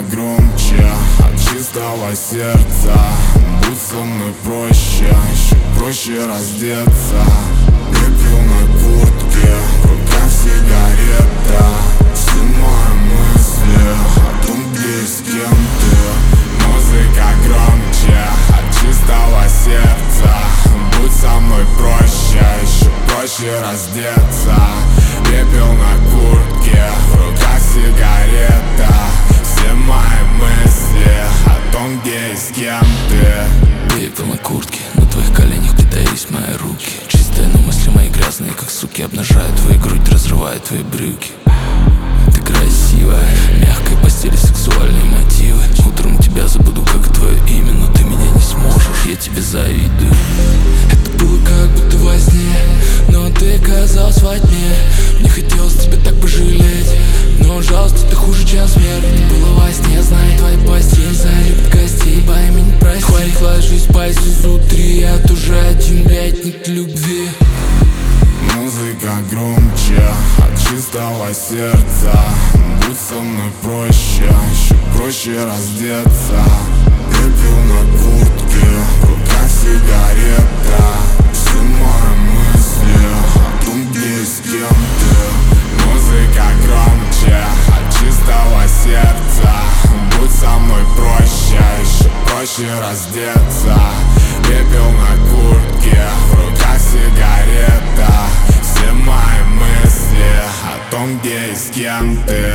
громче от чистого сердца. Будь со мной проще, еще проще раздеться. Пепел на куртке, в руках сигарета. Все мои мысли о том, где и с кем ты. Музыка громче от чистого сердца. Будь со мной проще, еще проще раздеться. Пепел на куртке, в руках сигарета. Все мои мысли о том, где и с кем ты. Пепел на куртке, на твоих коленях притаились мои руки. Чистые, но мысли мои грязные, как суки. Обнажают твою грудь, разрывают твои брюки. Ты красивая, мягкой постели, сексуальные мотивы. Утром тебя забуду, как твое имя, но ты меня не сможешь, я тебе завидую. Это было как будто во сне, но ты оказалась во тьме. Мне хотелось тебя так пожалеть, но жалость это хуже, чем смерть. Это было во сне, знаю твои постель, залюбит гостей, пойми, не прости. Хватит, ложись, спать изнутри, я тоже один, блядь, нет любви. Музыка громче от чистого сердца. Будь со мной проще, еще проще раздеться. Пепел на куртке, в руках сигарета. Все мои мысли о том, где и с кем ты. Музыка громче от чистого сердца. Будь со мной проще, еще проще раздеться. Пепел на куртке, в руках сигарета. Все мои мысли о том, где и с кем ты.